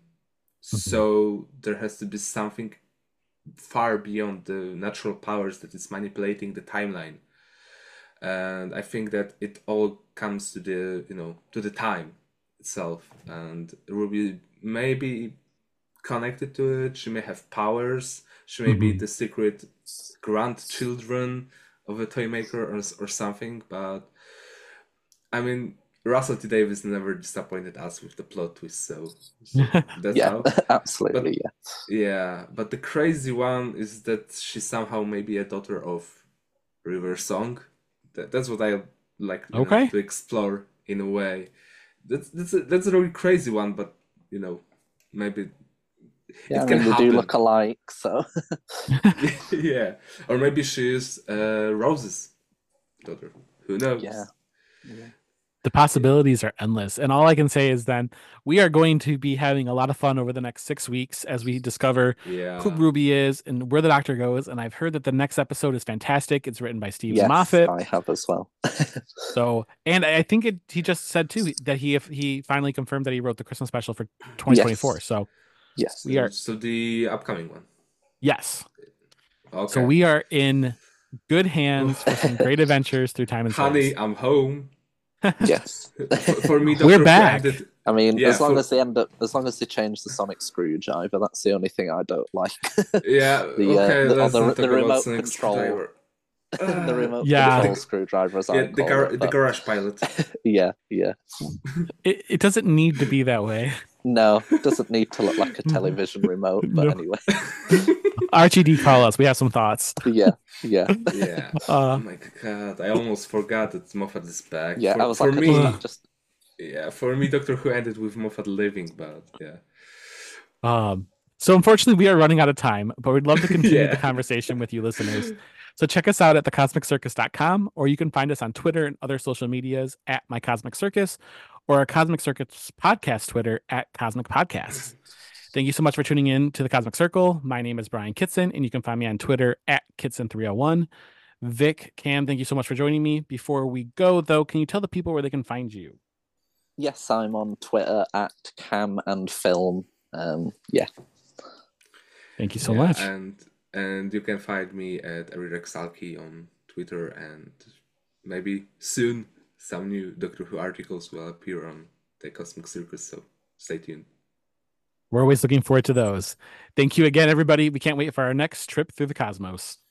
So there has to be something far beyond the natural powers that is manipulating the timeline. And I think that it all comes to the, you know, to the time itself. And Ruby may be connected to it. She may have powers. She may be the secret grandchildren of a toy maker or something. But I mean, Russell T Davies never disappointed us with the plot twist, so that's how. Absolutely, but the crazy one is that she somehow may be a daughter of River Song. That's what I like to explore in a way. That's a really crazy one, but you know, maybe it can happen. They do look alike, so yeah, or maybe she is Rose's daughter. Who knows? Yeah. The possibilities are endless. And all I can say is then we are going to be having a lot of fun over the next 6 weeks as we discover who Ruby is and where the Doctor goes. And I've heard that the next episode is fantastic. It's written by Steve Moffat. I have as well. So, and I think he just said too that he finally confirmed that he wrote the Christmas special for 2024. Yes. So yes, we are. So the upcoming one. Yes. Okay. So we are in good hands for some great adventures through time and space. Honey, I'm home. Yes. For me, we're back. I mean, as long as they change the sonic screwdriver, that's the only thing I don't like. the remote control. The remote control screwdriver. The garage pilot. yeah. It doesn't need to be that way. No, it doesn't need to look like a television remote, but anyway. RTD, call us. We have some thoughts. Yeah. Oh my god, I almost forgot that Moffat is back. Yeah, I was for like, me, for me, Doctor Who ended with Moffat living, but So unfortunately, we are running out of time, but we'd love to continue the conversation with you listeners. So check us out at thecosmiccircus.com, or you can find us on Twitter and other social medias at My Cosmic Circus, or our Cosmic Circus podcast Twitter at Cosmic Podcasts. Thank you so much for tuning in to the Cosmic Circle. My name is Brian Kitson, and you can find me on Twitter at Kitson301. Vic, Cam, thank you so much for joining me. Before we go, though, can you tell the people where they can find you? Yes, I'm on Twitter at Cam and Film. Yeah. Thank you so much. And you can find me at Erirexalki on Twitter, and maybe soon some new Doctor Who articles will appear on the Cosmic Circus, so stay tuned. We're always looking forward to those. Thank you again, everybody. We can't wait for our next trip through the cosmos.